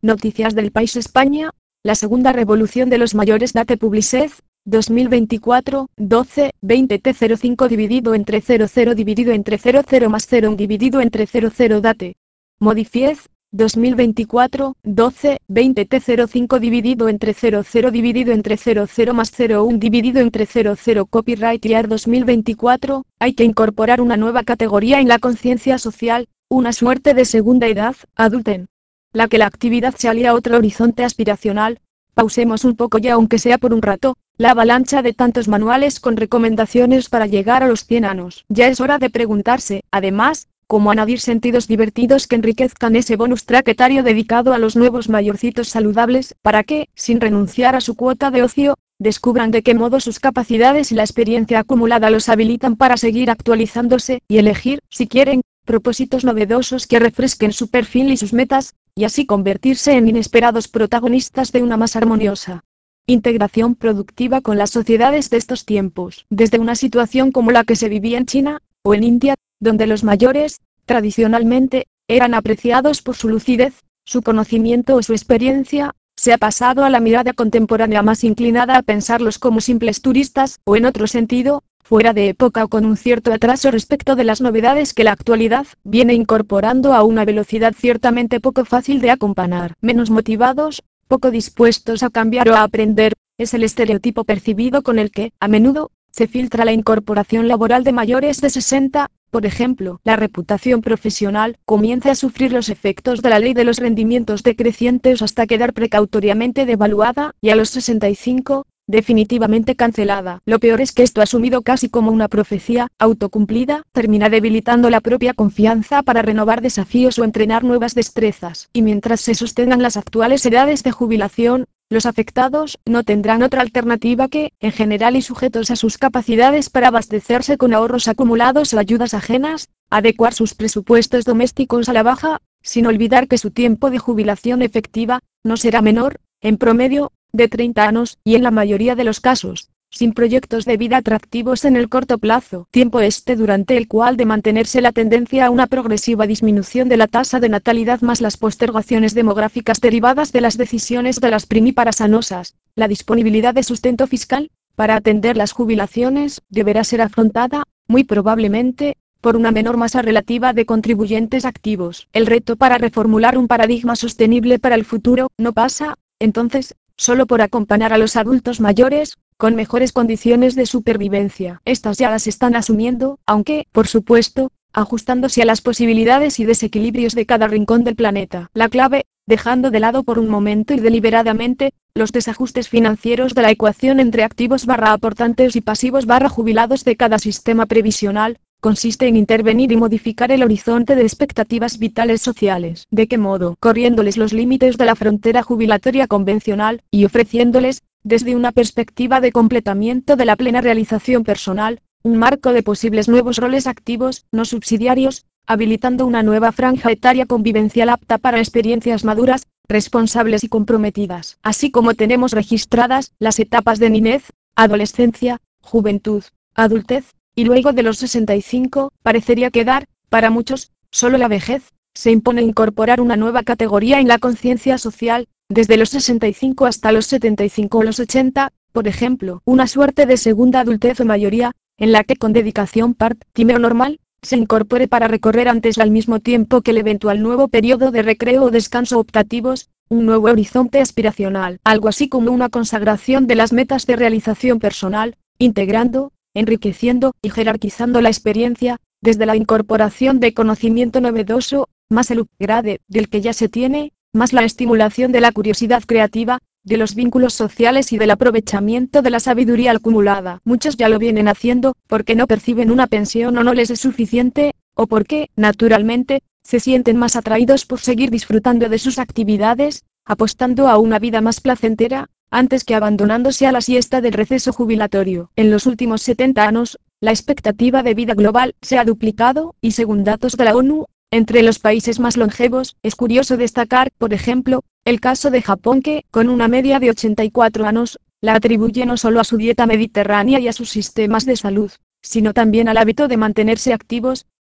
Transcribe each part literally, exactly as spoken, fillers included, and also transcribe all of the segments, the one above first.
Noticias del País España, la segunda revolución de los mayores date Publicez, dos mil veinticuatro, doce, veinte T cero cinco dividido entre cero cero dividido entre cero cero más cero dividido entre cero cero date. Modifiez, dos mil veinticuatro, doce, veinte T cero cinco dividido entre cero cero dividido entre cero cero más cero uno dividido entre cero cero Copyright Year dos mil veinticuatro, hay que incorporar una nueva categoría en la conciencia social, una suerte de segunda edad, adulten. La que la actividad se alía a otro horizonte aspiracional. Pausemos un poco ya aunque sea por un rato, la avalancha de tantos manuales con recomendaciones para llegar a los cien años. Ya es hora de preguntarse, además, cómo añadir sentidos divertidos que enriquezcan ese bonus track etario dedicado a los nuevos mayorcitos saludables, para que, sin renunciar a su cuota de ocio, descubran de qué modo sus capacidades y la experiencia acumulada los habilitan para seguir actualizándose, y elegir, si quieren, propósitos novedosos que refresquen su perfil y sus metas, y así convertirse en inesperados protagonistas de una más armoniosa integración productiva con las sociedades de estos tiempos. Desde una situación como la que se vivía en China, o en India, donde los mayores, tradicionalmente, eran apreciados por su lucidez, su conocimiento o su experiencia, se ha pasado a la mirada contemporánea más inclinada a pensarlos como simples turistas, o en otro sentido, fuera de época o con un cierto atraso respecto de las novedades que la actualidad viene incorporando a una velocidad ciertamente poco fácil de acompañar. Menos motivados, poco dispuestos a cambiar o a aprender, es el estereotipo percibido con el que, a menudo, se filtra la incorporación laboral de mayores de sesenta, por ejemplo. La reputación profesional comienza a sufrir los efectos de la ley de los rendimientos decrecientes hasta quedar precautoriamente devaluada, y a los sesenta y cinco, definitivamente cancelada. Lo peor es que esto asumido casi como una profecía, autocumplida, termina debilitando la propia confianza para renovar desafíos o entrenar nuevas destrezas. Y mientras se sostengan las actuales edades de jubilación, los afectados no tendrán otra alternativa que, en general y sujetos a sus capacidades para abastecerse con ahorros acumulados o ayudas ajenas, adecuar sus presupuestos domésticos a la baja, sin olvidar que su tiempo de jubilación efectiva no será menor, en promedio, de treinta años, y en la mayoría de los casos, sin proyectos de vida atractivos en el corto plazo. Tiempo este durante el cual de mantenerse la tendencia a una progresiva disminución de la tasa de natalidad más las postergaciones demográficas derivadas de las decisiones de las primíparas anosas, la disponibilidad de sustento fiscal, para atender las jubilaciones, deberá ser afrontada, muy probablemente, por una menor masa relativa de contribuyentes activos. El reto para reformular un paradigma sostenible para el futuro, no pasa, entonces, solo por acompañar a los adultos mayores, con mejores condiciones de supervivencia. Estas ya las están asumiendo, aunque, por supuesto, ajustándose a las posibilidades y desequilibrios de cada rincón del planeta. La clave, dejando de lado por un momento y deliberadamente, los desajustes financieros de la ecuación entre activos barra aportantes y pasivos barra jubilados de cada sistema previsional, consiste en intervenir y modificar el horizonte de expectativas vitales sociales. ¿De qué modo? Corriéndoles los límites de la frontera jubilatoria convencional, y ofreciéndoles, desde una perspectiva de completamiento de la plena realización personal, un marco de posibles nuevos roles activos, no subsidiarios, habilitando una nueva franja etaria convivencial apta para experiencias maduras, responsables y comprometidas. Así como tenemos registradas las etapas de niñez, adolescencia, juventud, adultez, y luego de los sesenta y cinco, parecería quedar, para muchos, solo la vejez. Se impone incorporar una nueva categoría en la conciencia social, desde los sesenta y cinco hasta los setenta y cinco o los ochenta, por ejemplo, una suerte de segunda adultez o mayoría, en la que con dedicación part-time o normal, se incorpore para recorrer antes al mismo tiempo que el eventual nuevo periodo de recreo o descanso optativos, un nuevo horizonte aspiracional, algo así como una consagración de las metas de realización personal, integrando, enriqueciendo y jerarquizando la experiencia, desde la incorporación de conocimiento novedoso, más el upgrade del que ya se tiene, más la estimulación de la curiosidad creativa, de los vínculos sociales y del aprovechamiento de la sabiduría acumulada. Muchos ya lo vienen haciendo, porque no perciben una pensión o no les es suficiente, o porque, naturalmente, se sienten más atraídos por seguir disfrutando de sus actividades, apostando a una vida más placentera, antes que abandonándose a la siesta del receso jubilatorio. En los últimos setenta años, la expectativa de vida global se ha duplicado, y según datos de la ONU, entre los países más longevos, es curioso destacar, por ejemplo, el caso de Japón que, con una media de ochenta y cuatro años, la atribuye no solo a su dieta mediterránea y a sus sistemas de salud, sino también al hábito de mantenerse activos,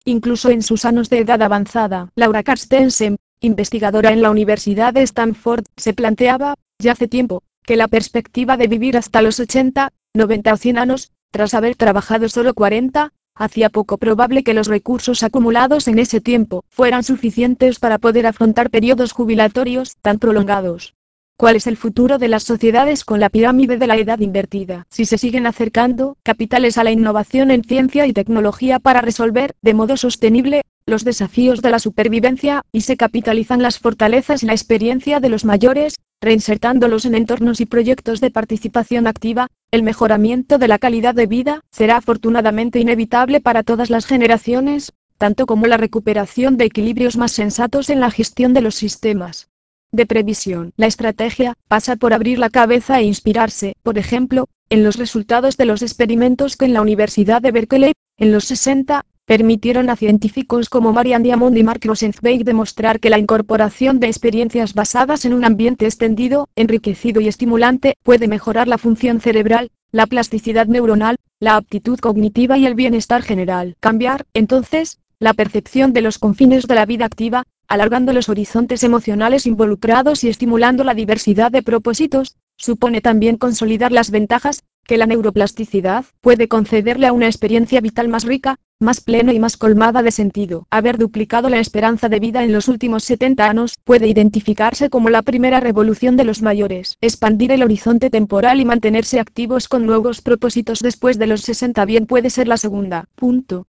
incluso en sus años de edad avanzada. Laura Carstensen, investigadora en la Universidad de Stanford, se planteaba, ya hace tiempo, que la perspectiva de vivir hasta los ochenta, noventa o cien años, tras haber trabajado solo cuarenta, hacía poco probable que los recursos acumulados en ese tiempo fueran suficientes para poder afrontar periodos jubilatorios tan prolongados. ¿Cuál es el futuro de las sociedades con la pirámide de la edad invertida? Si se siguen acercando capitales a la innovación en ciencia y tecnología para resolver, de modo sostenible, los desafíos de la supervivencia, y se capitalizan las fortalezas y la experiencia de los mayores, reinsertándolos en entornos y proyectos de participación activa, el mejoramiento de la calidad de vida será afortunadamente inevitable para todas las generaciones, tanto como la recuperación de equilibrios más sensatos en la gestión de los sistemas de previsión. La estrategia pasa por abrir la cabeza e inspirarse, por ejemplo, en los resultados de los experimentos que en la Universidad de Berkeley, en los sesenta, permitieron a científicos como Marianne Diamond y Mark Rosenzweig demostrar que la incorporación de experiencias basadas en un ambiente extendido, enriquecido y estimulante, puede mejorar la función cerebral, la plasticidad neuronal, la aptitud cognitiva y el bienestar general. Cambiar, entonces, la percepción de los confines de la vida activa, alargando los horizontes emocionales involucrados y estimulando la diversidad de propósitos, supone también consolidar las ventajas que la neuroplasticidad puede concederle a una experiencia vital más rica, más plena y más colmada de sentido. Haber duplicado la esperanza de vida en los últimos setenta años puede identificarse como la primera revolución de los mayores. Expandir el horizonte temporal y mantenerse activos con nuevos propósitos después de los sesenta bien puede ser la segunda. Punto.